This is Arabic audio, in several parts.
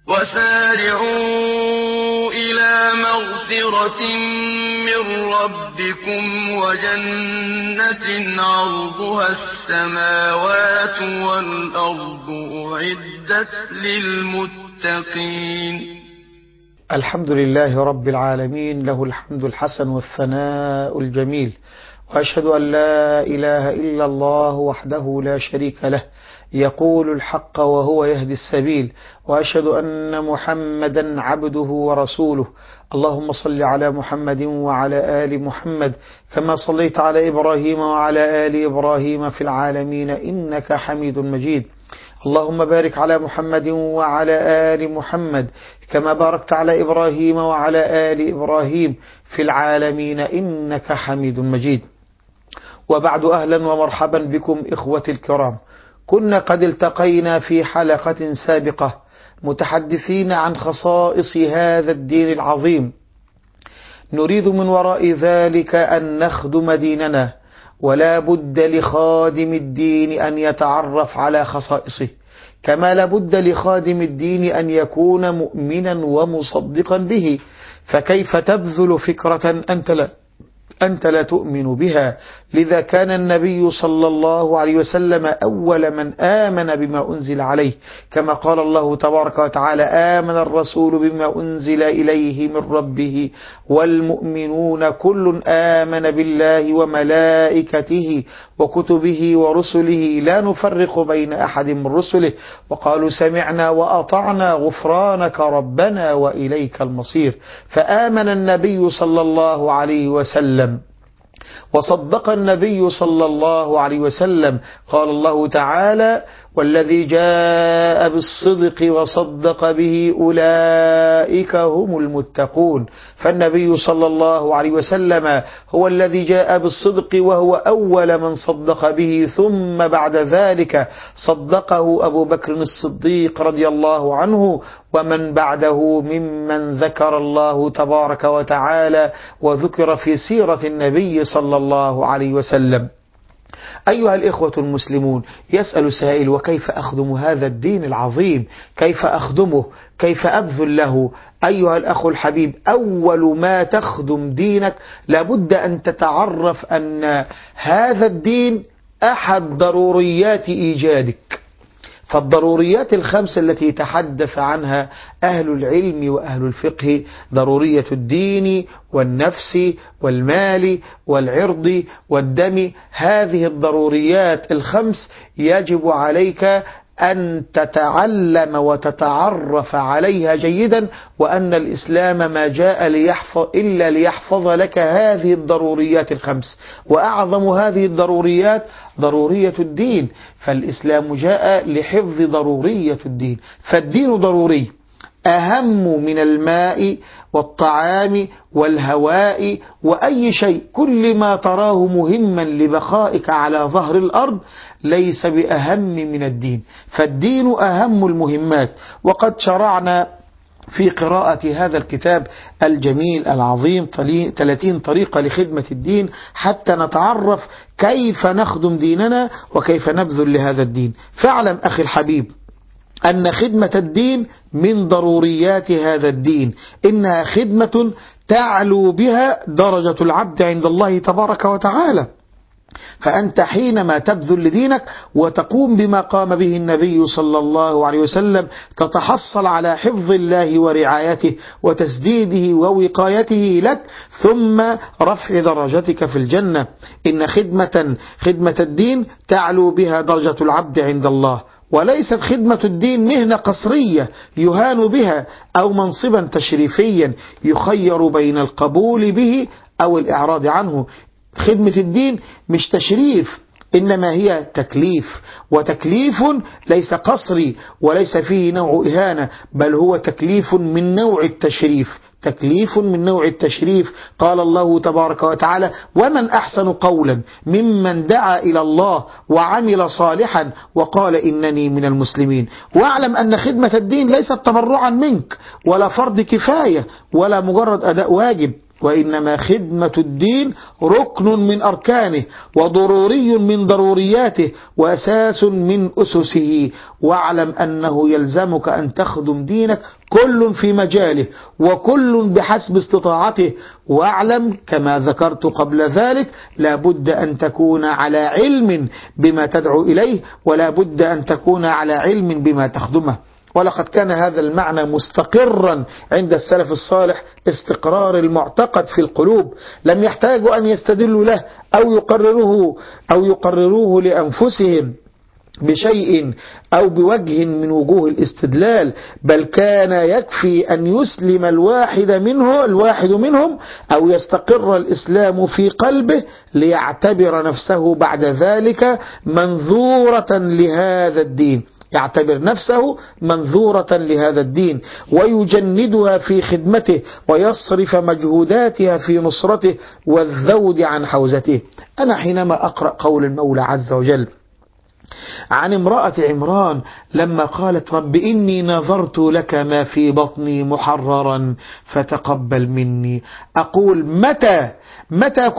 وسارعوا إلى مغفرة من ربكم وجنة عرضها السماوات والأرض أعدت للمتقين. الحمد لله رب العالمين، له الحمد الحسن والثناء الجميل، وأشهد أن لا إله إلا الله وحده لا شريك له يقول الحق وهو يهدي السبيل، وأشهد أن محمدا عبده ورسوله. اللهم صل على محمد وعلى آل محمد كما صليت على إبراهيم وعلى آل إبراهيم في العالمين إنك حميد مجيد. اللهم بارك على محمد وعلى آل محمد كما باركت على إبراهيم وعلى آل إبراهيم في العالمين إنك حميد مجيد. وبعد، أهلا ومرحبا بكم إخوتي الكرام. كنا قد التقينا في حلقة سابقة متحدثين عن خصائص هذا الدين العظيم، نريد من وراء ذلك أن نخدم ديننا، ولا بد لخادم الدين أن يتعرف على خصائصه، كما لا بد لخادم الدين أن يكون مؤمنا ومصدقا به. فكيف تبذل فكرة أنت لا تؤمن بها؟ لذا كان النبي صلى الله عليه وسلم أول من آمن بما أنزل عليه، كما قال الله تبارك وتعالى: آمن الرسول بما أنزل إليه من ربه والمؤمنون كل آمن بالله وملائكته وكتبه ورسله لا نفرق بين أحد من رسله وقالوا سمعنا وأطعنا غفرانك ربنا وإليك المصير. فآمن النبي صلى الله عليه وسلم وصدق النبي صلى الله عليه وسلم. قال الله تعالى: والذي جاء بالصدق وصدق به أولئك هم المتقون. فالنبي صلى الله عليه وسلم هو الذي جاء بالصدق، وهو أول من صدق به، ثم بعد ذلك صدقه أبو بكر الصديق رضي الله عنه ومن بعده ممن ذكر الله تبارك وتعالى وذكر في سيرة النبي صلى الله عليه وسلم. أيها الإخوة المسلمون، يسأل سائل: وكيف أخدم هذا الدين العظيم؟ كيف أخدمه؟ كيف أبذل له؟ أيها الأخ الحبيب، أول ما تخدم دينك لابد أن تتعرف أن هذا الدين أحد ضروريات إيجادك. فالضروريات الخمس التي تحدث عنها أهل العلم وأهل الفقه: ضرورية الدين والنفس والمال والعرض والدم. هذه الضروريات الخمس يجب عليك أن تتعلم وتتعرف عليها جيدا، وأن الإسلام ما جاء إلا ليحفظ لك هذه الضروريات الخمس. وأعظم هذه الضروريات ضرورية الدين، فالإسلام جاء لحفظ ضرورية الدين. فالدين ضروري، أهم من الماء والطعام والهواء وأي شيء. كل ما تراه مهما لبقائك على ظهر الأرض ليس بأهم من الدين، فالدين أهم المهمات. وقد شرعنا في قراءة هذا الكتاب الجميل العظيم 30 طريقة لخدمة الدين، حتى نتعرف كيف نخدم ديننا وكيف نبذل لهذا الدين. فاعلم أخي الحبيب أن خدمة الدين من ضروريات هذا الدين، إنها خدمة تعلو بها درجة العبد عند الله تبارك وتعالى. فأنت حينما تبذل لدينك وتقوم بما قام به النبي صلى الله عليه وسلم تتحصل على حفظ الله ورعايته وتسديده ووقايته لك، ثم رفع درجتك في الجنة. إن خدمة الدين تعلو بها درجة العبد عند الله، وليست خدمة الدين مهنة قصرية يهان بها أو منصبا تشريفيا يخير بين القبول به أو الإعراض عنه. خدمة الدين مش تشريف، إنما هي تكليف، وتكليف ليس قصري وليس فيه نوع إهانة، بل هو تكليف من نوع التشريف. تكليف من نوع التشريف. قال الله تبارك وتعالى: ومن أحسن قولا ممن دعا إلى الله وعمل صالحا وقال إنني من المسلمين. واعلم أن خدمة الدين ليست تبرعا منك ولا فرض كفاية ولا مجرد أداء واجب، وإنما خدمة الدين ركن من أركانه وضروري من ضرورياته وأساس من أسسه. واعلم أنه يلزمك أن تخدم دينك كل في مجاله وكل بحسب استطاعته. واعلم كما ذكرت قبل ذلك لا بد أن تكون على علم بما تدعو إليه ولا بد أن تكون على علم بما تخدمه. ولقد كان هذا المعنى مستقرا عند السلف الصالح استقرار المعتقد في القلوب، لم يحتاجوا أن يستدلوا له أو يقرروه لأنفسهم بشيء أو بوجه من وجوه الاستدلال، بل كان يكفي أن يسلم الواحد منهم أو يستقر الإسلام في قلبه ليعتبر نفسه بعد ذلك منظورة لهذا الدين، يعتبر نفسه منظورة لهذا الدين ويجندها في خدمته ويصرف مجهوداتها في نصرته والذود عن حوزته. أنا حينما أقرأ قول المولى عز وجل عن امرأة عمران لما قالت رب إني نظرت لك ما في بطني محررا فتقبل مني، أقول متى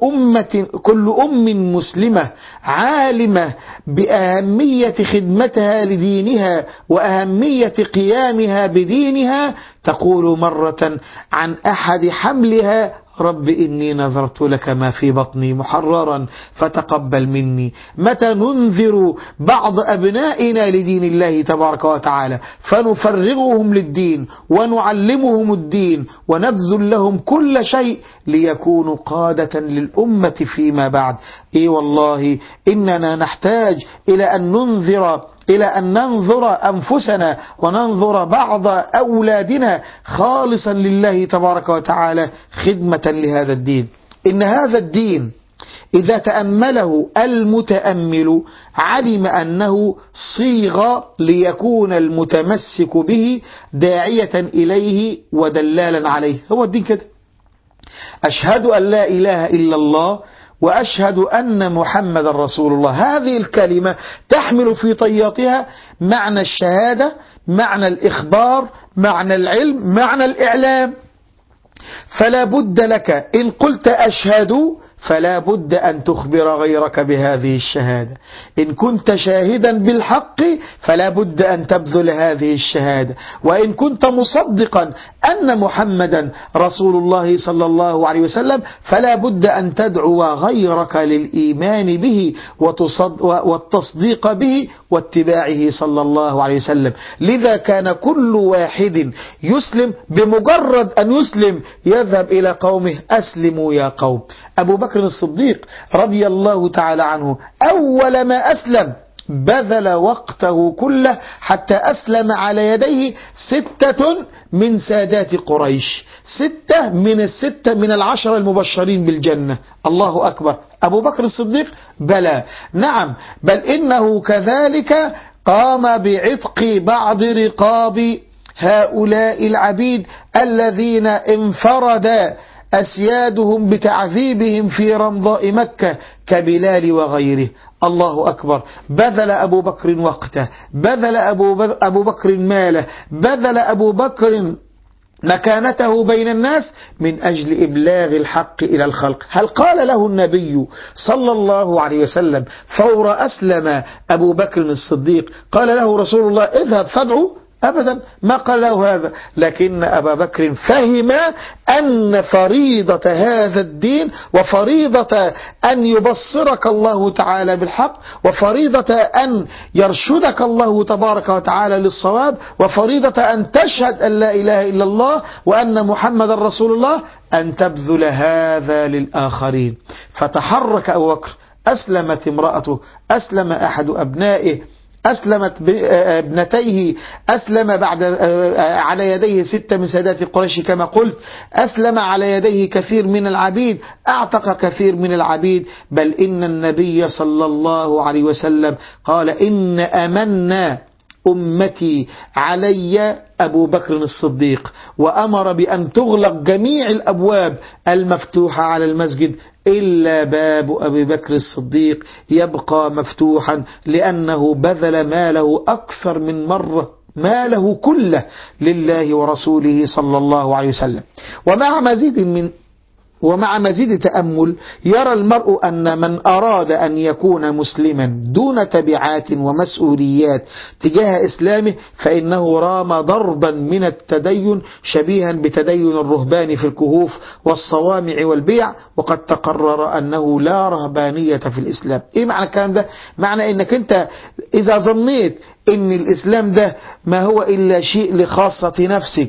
كل أم مسلمة عالمة بأهمية خدمتها لدينها وأهمية قيامها بدينها تقول مرة عن أحد حملها رب إني نظرت لك ما في بطني محررا فتقبل مني. متى ننذر بعض أبنائنا لدين الله تبارك وتعالى فنفرغهم للدين ونعلمهم الدين ونبذل لهم كل شيء ليكونوا قادة للأمة فيما بعد. والله إننا نحتاج إلى أن ننظر أنفسنا وننظر بعض أولادنا خالصا لله تبارك وتعالى خدمة لهذا الدين. إن هذا الدين إذا تأمله المتأمل علم أنه صيغ ليكون المتمسك به داعية إليه ودلالا عليه. هو الدين كده، أشهد أن لا إله إلا الله وأشهد أن محمد رسول الله. هذه الكلمة تحمل في طياتها معنى الشهادة، معنى الإخبار، معنى العلم، معنى الإعلام. فلا بد لك إن قلت أشهد فلا بد أن تخبر غيرك بهذه الشهادة. إن كنت شاهدا بالحق فلا بد أن تبذل هذه الشهادة. وإن كنت مصدقا أن محمدا رسول الله صلى الله عليه وسلم فلا بد أن تدعو غيرك للإيمان به والتصديق به واتباعه صلى الله عليه وسلم. لذا كان كل واحد يسلم بمجرد أن يسلم يذهب إلى قومه أسلموا يا قوم. أبو بكر الصديق رضي الله تعالى عنه أول ما أسلم بذل وقته كله حتى أسلم على يديه 6 من سادات قريش، 6 من 10 المبشرين بالجنة. الله أكبر. أبو بكر الصديق بلى نعم، بل إنه كذلك قام بعتق بعض رقاب هؤلاء العبيد الذين انفرد أسيادهم بتعذيبهم في رمضاء مكة كبلال وغيره. الله أكبر. بذل أبو بكر وقته، بذل أبو بكر ماله، بذل أبو بكر مكانته بين الناس من أجل إبلاغ الحق إلى الخلق. هل قال له النبي صلى الله عليه وسلم فور أسلم أبو بكر الصديق قال له رسول الله اذهب فادعو؟ أبدا، ما قال له هذا. لكن أبا بكر فهم أن فريضة هذا الدين وفريضة أن يبصرك الله تعالى بالحق وفريضة أن يرشدك الله تبارك وتعالى للصواب وفريضة أن تشهد أن لا إله إلا الله وأن محمد رسول الله أن تبذل هذا للآخرين. فتحرك أبو بكر. أسلمت امرأته، أسلم أحد أبنائه، أسلمت ابنتيه، أسلم بعد على يديه 6 من سادات قريش كما قلت، أسلم على يديه كثير من العبيد، أعتق كثير من العبيد. بل إن النبي صلى الله عليه وسلم قال إن أمنا أمتي علي أبو بكر الصديق، وأمر بأن تغلق جميع الأبواب المفتوحة على المسجد إلا باب أبي بكر الصديق يبقى مفتوحا، لأنه بذل ماله أكثر من مرة، ماله كله لله ورسوله صلى الله عليه وسلم. ومع مزيد ومع مزيد تأمل يرى المرء أن من أراد أن يكون مسلما دون تبعات ومسؤوليات تجاه إسلامه فإنه رام ضربا من التدين شبيها بتدين الرهبان في الكهوف والصوامع والبيع، وقد تقرر أنه لا رهبانية في الإسلام. إيه معنى الكلام ده؟ معنى أنك أنت إذا ظنيت أن الإسلام ده ما هو إلا شيء لخاصة نفسك،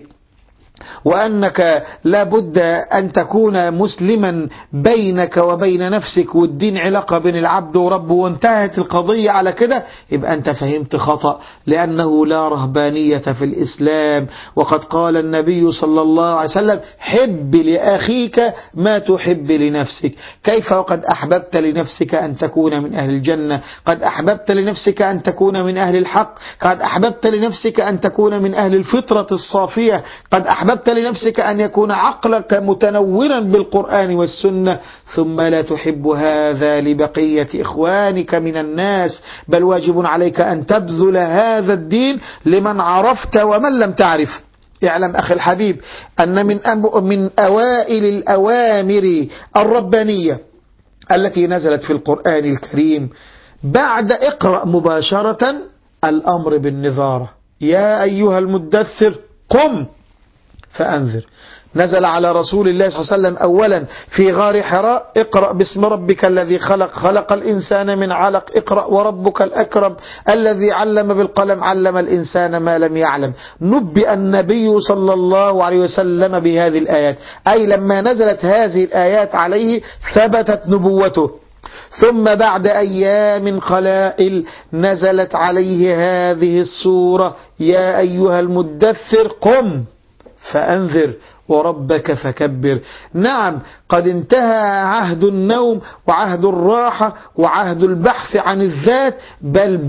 وأنك لا بد أن تكون مسلما بينك وبين نفسك، والدين علاقة بين العبد وربه وانتهت القضية على كده، يبقى أنت فهمت خطأ، لأنه لا رهبانية في الإسلام. وقد قال النبي صلى الله عليه وسلم: حب لأخيك ما تحب لنفسك. كيف وقد أحببت لنفسك أن تكون من أهل الجنة، قد أحببت لنفسك أن تكون من أهل الحق، قد أحببت لنفسك أن تكون من أهل الفطرة الصافية، قد أحببت لنفسك أن يكون عقلك متنورا بالقرآن والسنة، ثم لا تحب هذا لبقية إخوانك من الناس، بل واجب عليك أن تبذل هذا الدين لمن عرفت ومن لم تعرف. اعلم أخي الحبيب أن من أوائل الأوامر الربانية التي نزلت في القرآن الكريم بعد اقرأ مباشرة الأمر بالنذارة: يا أيها المدثر قم فأنذر. نزل على رسول الله صلى الله عليه وسلم أولا في غار حراء: اقرأ باسم ربك الذي خلق، خلق الإنسان من علق، اقرأ وربك الأكرم الذي علم بالقلم، علم الإنسان ما لم يعلم. نبئ النبي صلى الله عليه وسلم بهذه الآيات، أي لما نزلت هذه الآيات عليه ثبتت نبوته. ثم بعد أيام قلائل نزلت عليه هذه السورة: يا أيها المدثر قم فأنذر وربك فكبر. نعم، قد انتهى عهد النوم وعهد الراحة وعهد البحث عن الذات، بل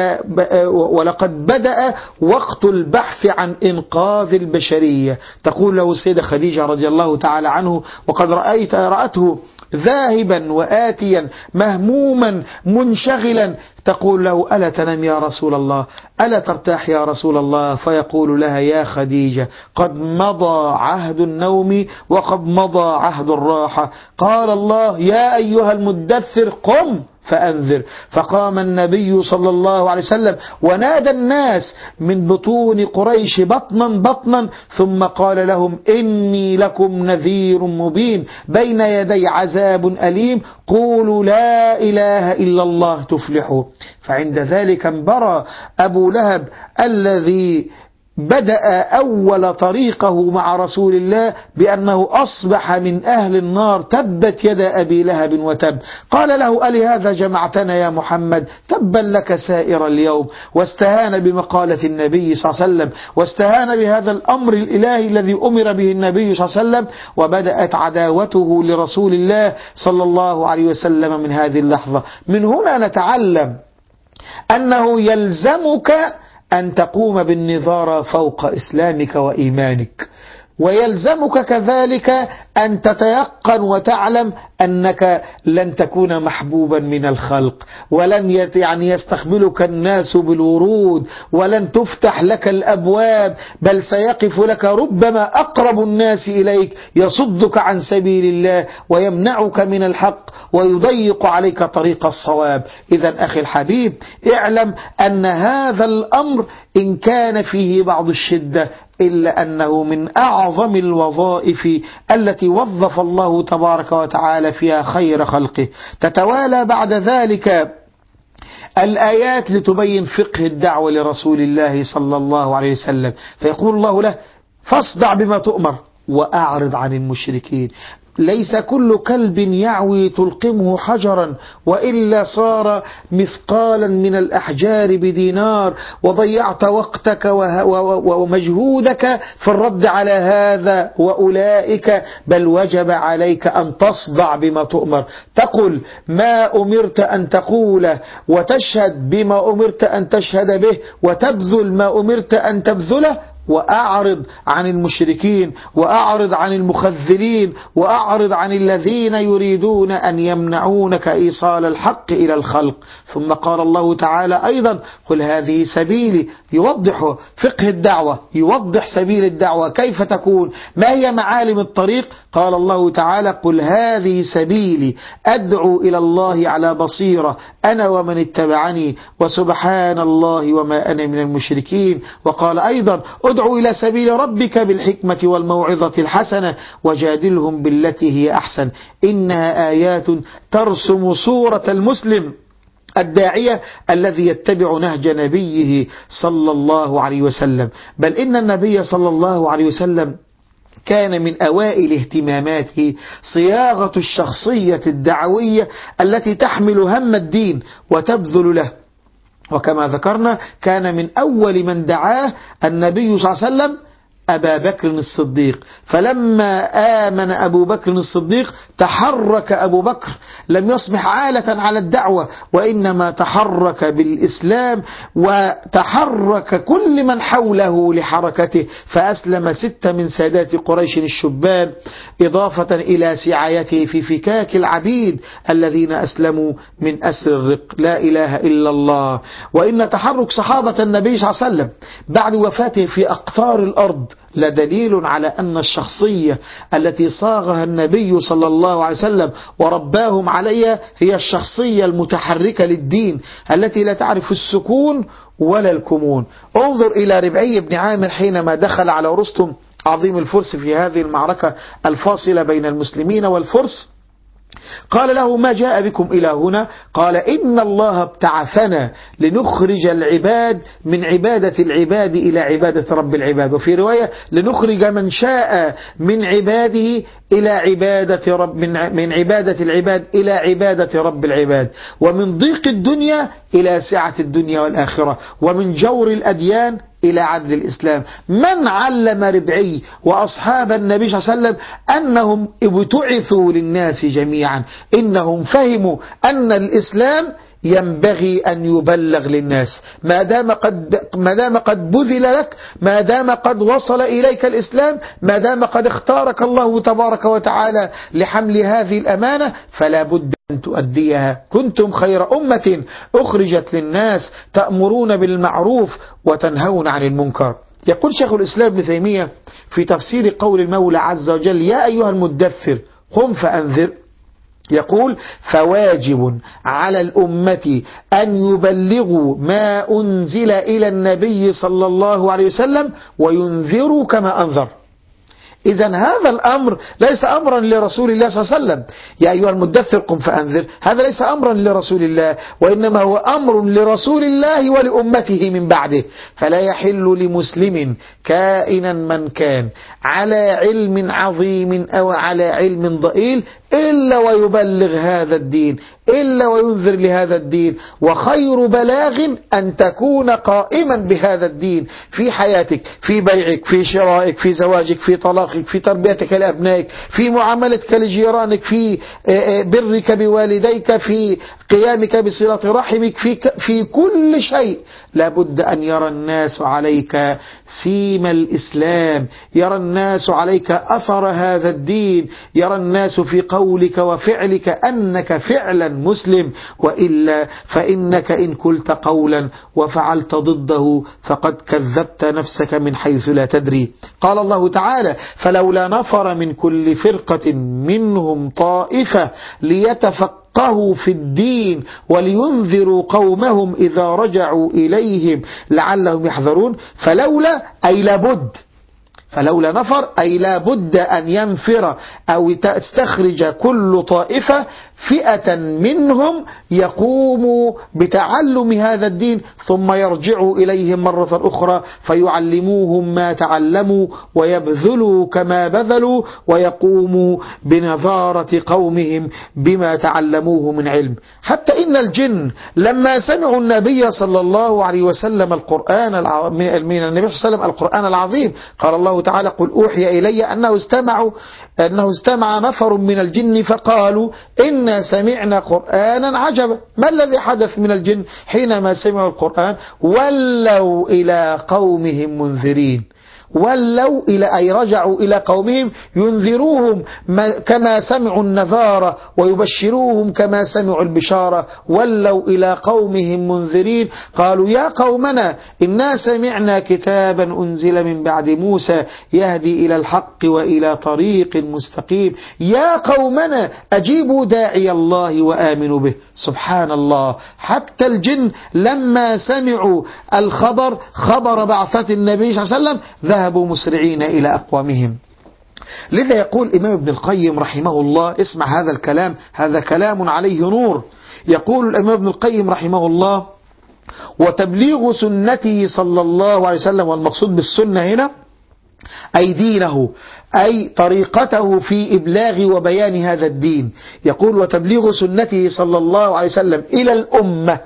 ولقد بدأ وقت البحث عن إنقاذ البشرية. تقول له السيدة خديجة رضي الله تعالى عنه، وقد رأته ذاهبا وآتيا مهموما منشغلا، تقول له: ألا تنام يا رسول الله، ألا ترتاح يا رسول الله؟ فيقول لها: يا خديجة، قد مضى عهد النوم وقد مضى عهد الراحة. قال الله: يا أيها المدثر قم فأنذر. فقام النبي صلى الله عليه وسلم ونادى الناس من بطون قريش بطنا بطنا، ثم قال لهم: إني لكم نذير مبين بين يدي عذاب أليم، قولوا لا إله إلا الله تفلحوا. فعند ذلك انبرى أبو لهب الذي بدأ أول طريقه مع رسول الله بأنه أصبح من أهل النار، تبت يد أبي لهب وتب. قال له: ألهذا جمعتنا يا محمد؟ تبا لك سائر اليوم. واستهان بمقالة النبي صلى الله عليه وسلم، واستهان بهذا الأمر الإلهي الذي أمر به النبي صلى الله عليه وسلم، وبدأت عداوته لرسول الله صلى الله عليه وسلم من هذه اللحظة. من هنا نتعلم أنه يلزمك أن تقوم بالنظارة فوق إسلامك وإيمانك، ويلزمك كذلك أن تتيقن وتعلم أنك لن تكون محبوبا من الخلق، ولن يستقبلك الناس بالورود، ولن تفتح لك الأبواب، بل سيقف لك ربما أقرب الناس إليك يصدك عن سبيل الله ويمنعك من الحق ويضيق عليك طريق الصواب. إذا أخي الحبيب، اعلم أن هذا الأمر إن كان فيه بعض الشدة إلا أنه من أعظم الوظائف التي وظف الله تبارك وتعالى فيها خير خلقه. تتوالى بعد ذلك الآيات لتبين فقه الدعوة لرسول الله صلى الله عليه وسلم، فيقول الله له: فاصدع بما تؤمر وأعرض عن المشركين. ليس كل كلب يعوي تلقمه حجرا، وإلا صار مثقالا من الأحجار بدينار، وضيعت وقتك ومجهودك في الرد على هذا وأولئك، بل وجب عليك أن تصدع بما تؤمر، تقل ما أمرت أن تقوله، وتشهد بما أمرت أن تشهد به، وتبذل ما أمرت أن تبذله، وأعرض عن المشركين، وأعرض عن المخذلين، وأعرض عن الذين يريدون أن يمنعونك إيصال الحق إلى الخلق. ثم قال الله تعالى أيضا: قل هذه سبيلي، يوضح فقه الدعوة، يوضح سبيل الدعوة كيف تكون، ما هي معالم الطريق. قال الله تعالى: قل هذه سبيلي أدعو إلى الله على بصيرة أنا ومن اتبعني وسبحان الله وما أنا من المشركين. وقال أيضا: ادعو إلى سبيل ربك بالحكمة والموعظة الحسنة وجادلهم بالتي هي أحسن إنها آيات ترسم صورة المسلم الداعية الذي يتبع نهج نبيه صلى الله عليه وسلم. بل إن النبي صلى الله عليه وسلم كان من أوائل اهتماماته صياغة الشخصية الدعوية التي تحمل هم الدين وتبذل له. وكما ذكرنا كان من أول من دعاه النبي صلى الله عليه وسلم أبا بكر الصديق، فلما آمن أبو بكر الصديق تحرك أبو بكر، لم يصبح عالة على الدعوة وإنما تحرك بالإسلام، وتحرك كل من حوله لحركته، فأسلم 6 من سادات قريش الشبان، إضافة إلى سعايته في فكاك العبيد الذين أسلموا من أسر الرق. لا إله إلا الله. وإن تحرك صحابة النبي صلى الله عليه وسلم بعد وفاته في أقطار الأرض لدليل على أن الشخصية التي صاغها النبي صلى الله عليه وسلم ورباهم عليها هي الشخصية المتحركة للدين التي لا تعرف السكون ولا الكمون. انظر إلى ربعي بن عامر حينما دخل على رستم عظيم الفرس في هذه المعركة الفاصلة بين المسلمين والفرس، قال له: ما جاء بكم إلى هنا؟ قال: إن الله ابتعثنا لنخرج العباد من عبادة العباد إلى عبادة رب العباد، وفي رواية لنخرج من شاء من عباده إلى عبادة رب من عبادة العباد إلى عبادة رب العباد، ومن ضيق الدنيا إلى سعة الدنيا والآخرة، ومن جور الأديان إلى عدل الإسلام. من علم ربعي وأصحاب النبي صلى الله عليه وسلم أنهم ابتعثوا للناس جميعا؟ إنهم فهموا أن الإسلام ينبغي أن يبلغ للناس، ما دام قد بذل لك، ما دام قد وصل إليك الإسلام، ما دام قد اختارك الله تبارك وتعالى لحمل هذه الأمانة، فلا بد أن تؤديها. كنتم خير أمة أخرجت للناس تأمرون بالمعروف وتنهون عن المنكر. يقول شيخ الإسلام ابن تيمية في تفسير قول المولى عز وجل: يا أيها المدثر قم فأنذر، يقول: فواجب على الأمة أن يبلغوا ما أنزل إلى النبي صلى الله عليه وسلم وينذروا كما أنذر. إذن هذا الأمر ليس أمرا لرسول الله صلى الله عليه وسلم. يا أيها المدثر قم فأنذر، هذا ليس أمرا لرسول الله، وإنما هو أمر لرسول الله ولأمته من بعده. فلا يحل لمسلم كائنا من كان على علم عظيم أو على علم ضئيل إلا ويبلغ هذا الدين، إلا وينذر لهذا الدين. وخير بلاغ أن تكون قائما بهذا الدين في حياتك، في بيعك، في شرائك، في زواجك، في طلاقك، في تربيتك لأبنائك، في معاملتك لجيرانك، في برك بوالديك، في قيامك بصلة رحمك، في كل شيء. لابد أن يرى الناس عليك سيم الإسلام، يرى الناس عليك أثر هذا الدين، يرى الناس في قولك وفعلك أنك فعلا مسلم، وإلا فإنك إن قلت قولا وفعلت ضده فقد كذبت نفسك من حيث لا تدري. قال الله تعالى: فلولا نفر من كل فرقة منهم طائفة ليتفقهوا في الدين ولينذروا قومهم إذا رجعوا إليهم لعلهم يحذرون. فلولا أي لابد، فلولا نفر أي لا بد أن ينفر أو تستخرج كل طائفة فئة منهم يقوموا بتعلم هذا الدين، ثم يرجعوا إليهم مرة أخرى فيعلموهم ما تعلموا ويبذلوا كما بذلوا ويقوموا بنظارة قومهم بما تعلموه من علم. حتى إن الجن لما سمعوا النبي صلى الله عليه وسلم القرآن من النبي صلى الله عليه وسلم القرآن العظيم، قال الله تعالى: قل أوحي إلي أنه استمع نفر من الجن فقالوا إنا سمعنا قرآنا عجبا. ما الذي حدث من الجن حينما سمعوا القرآن؟ ولوا إلى قومهم منذرين، ولوا إلى أي رجعوا إلى قومهم ينذروهم كما سمعوا النذارة ويبشروهم كما سمعوا البشارة، ولوا إلى قومهم منذرين قالوا يا قومنا إنا سمعنا كتابا أنزل من بعد موسى يهدي إلى الحق وإلى طريق مستقيم يا قومنا أجيبوا داعي الله وآمنوا به. سبحان الله، حتى الجن لما سمعوا الخبر خبر بعثة النبي صلى الله عليه وسلم ذهبوا مسرعين إلى أقوامهم. لذا يقول الإمام ابن القيم رحمه الله، اسمع هذا الكلام، هذا كلام عليه نور. يقول الإمام ابن القيم رحمه الله: وتبليغ سنته صلى الله عليه وسلم، والمقصود بالسنة هنا أي دينه، أي طريقته في إبلاغ وبيان هذا الدين. يقول: وتبليغ سنته صلى الله عليه وسلم إلى الأمة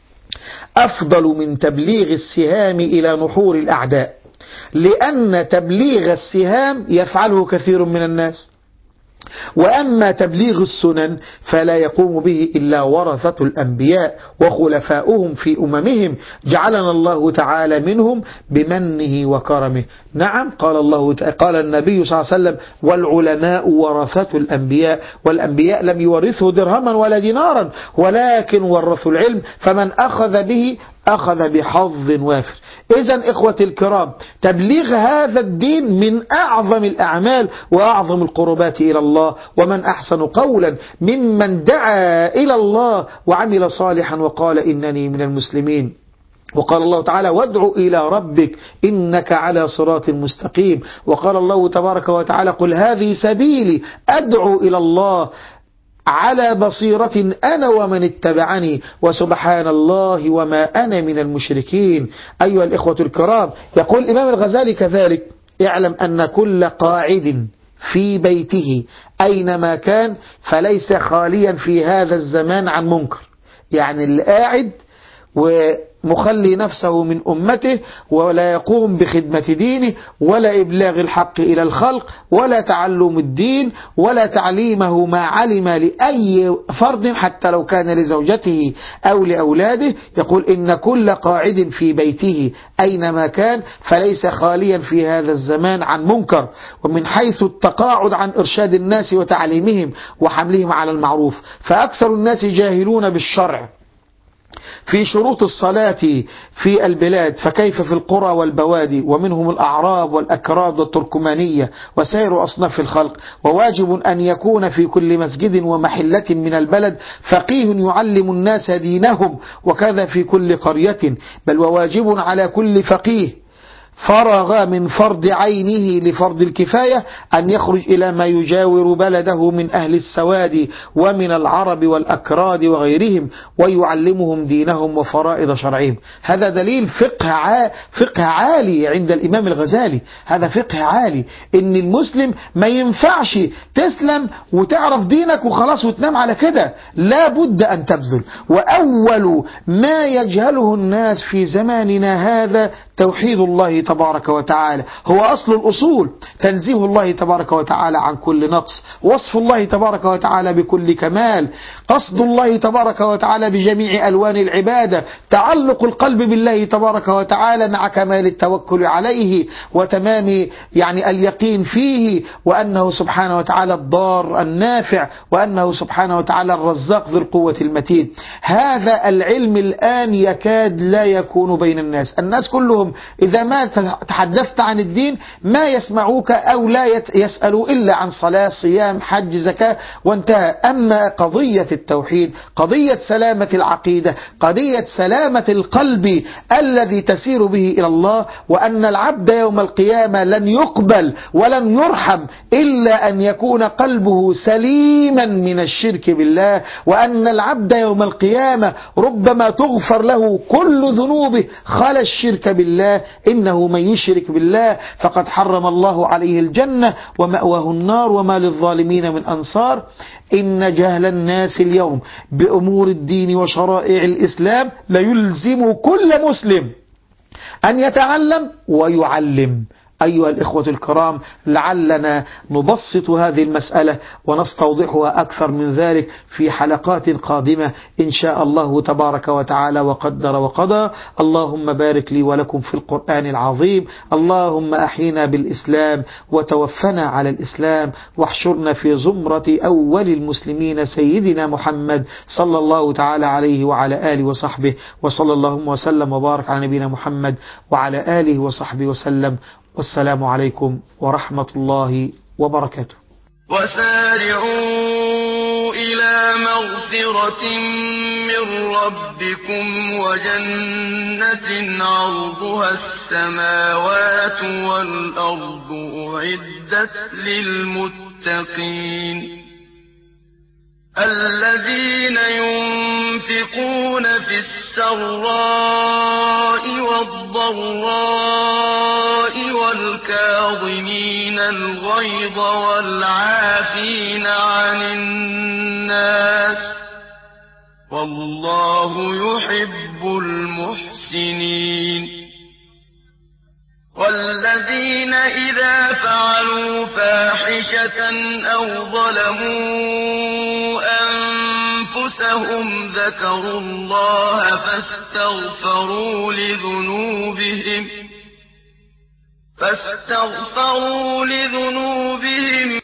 أفضل من تبليغ السهام إلى نحور الأعداء، لأن تبليغ السهام يفعله كثير من الناس، وأما تبليغ السنن فلا يقوم به إلا ورثة الأنبياء وخلفاؤهم في أممهم، جعلنا الله تعالى منهم بمنه وكرمه. نعم، قال النبي صلى الله عليه وسلم: والعلماء ورثة الأنبياء، والأنبياء لم يورثوا درهما ولا دينارا ولكن ورثوا العلم، فمن أخذ به أخذ بحظ وافر. إذن إخوتي الكرام، تبليغ هذا الدين من أعظم الأعمال وأعظم القربات إلى الله، ومن أحسن قولا ممن دعا إلى الله وعمل صالحا وقال إنني من المسلمين. وقال الله تعالى: وادع إلى ربك إنك على صراط مستقيم. وقال الله تبارك وتعالى: قل هذه سبيلي أدعو إلى الله على بصيرة أنا ومن اتبعني وسبحان الله وما أنا من المشركين. أيها الإخوة الكرام، يقول الإمام الغزالي كذلك: اعلم أن كل قاعد في بيته أينما كان فليس خاليا في هذا الزمان عن منكر. يعني اللي قاعد ومخلي نفسه من أمته ولا يقوم بخدمة دينه ولا إبلاغ الحق إلى الخلق ولا تعلم الدين ولا تعليمه ما علم لأي فرد حتى لو كان لزوجته أو لأولاده، يقول: إن كل قاعد في بيته أينما كان فليس خاليا في هذا الزمان عن منكر، ومن حيث التقاعد عن إرشاد الناس وتعليمهم وحملهم على المعروف، فأكثر الناس جاهلون بالشرع في شروط الصلاة في البلاد، فكيف في القرى والبوادي، ومنهم الأعراب والأكراد والتركمانية وسائر أصناف الخلق. وواجب أن يكون في كل مسجد ومحلة من البلد فقيه يعلم الناس دينهم، وكذا في كل قرية، بل وواجب على كل فقيه فرغ من فرض عينه لفرض الكفاية أن يخرج إلى ما يجاور بلده من أهل السواد ومن العرب والأكراد وغيرهم ويعلمهم دينهم وفرائض شرعهم. هذا دليل فقه عالي عند الإمام الغزالي، هذا فقه عالي، إن المسلم ما ينفعش تسلم وتعرف دينك وخلاص وتنام على كده، لا بد أن تبذل. وأول ما يجهله الناس في زماننا هذا توحيد الله تبارك وتعالى، هو أصل الأصول، تنزيه الله تبارك وتعالى عن كل نقص، وصف الله تبارك وتعالى بكل كمال، قصد الله تبارك وتعالى بجميع ألوان العبادة، تعلق القلب بالله تبارك وتعالى مع كمال التوكل عليه وتمام اليقين فيه، وأنه سبحانه وتعالى الضار النافع، وأنه سبحانه وتعالى الرزاق ذو القوة المتين. هذا العلم الآن يكاد لا يكون بين الناس كلهم إذا ما تحدثت عن الدين ما يسمعوك أو لا يسألوا إلا عن صلاة صيام حج زكاة وانتهى. أما قضية التوحيد، قضية سلامة العقيدة، قضية سلامة القلب الذي تسير به إلى الله، وأن العبد يوم القيامة لن يقبل ولن يرحم إلا أن يكون قلبه سليما من الشرك بالله، وأن العبد يوم القيامة ربما تغفر له كل ذنوبه خلا الشرك بالله، إنه من يشرك بالله فقد حرم الله عليه الجنة ومأواه النار وما للظالمين من أنصار. إن جهل الناس اليوم بأمور الدين وشرائع الإسلام لا يلزم كل مسلم أن يتعلم ويعلم، أيها الإخوة الكرام، لعلنا نبسط هذه المسألة ونستوضحها أكثر من ذلك في حلقات قادمة إن شاء الله تبارك وتعالى وقدر وقضى. اللهم بارك لي ولكم في القرآن العظيم. اللهم أحينا بالإسلام وتوفنا على الإسلام، واحشرنا في زمرة أول المسلمين سيدنا محمد صلى الله تعالى عليه وعلى آله وصحبه، وصلى اللهم وسلم وبارك على نبينا محمد وعلى آله وصحبه وسلم. والسلام عليكم ورحمة الله وبركاته. وسارعوا إلى مغفرة من ربكم وجنة عرضها السماوات والأرض أعدت للمتقين الذين ينفقون في السراء والضراء والكاظمين الغيظ والعافين عن الناس والله يحب المحسنين والذين إذا فعلوا فاحشة أو ظلموا أنفسهم ذكروا الله فاستغفروا لذنوبهم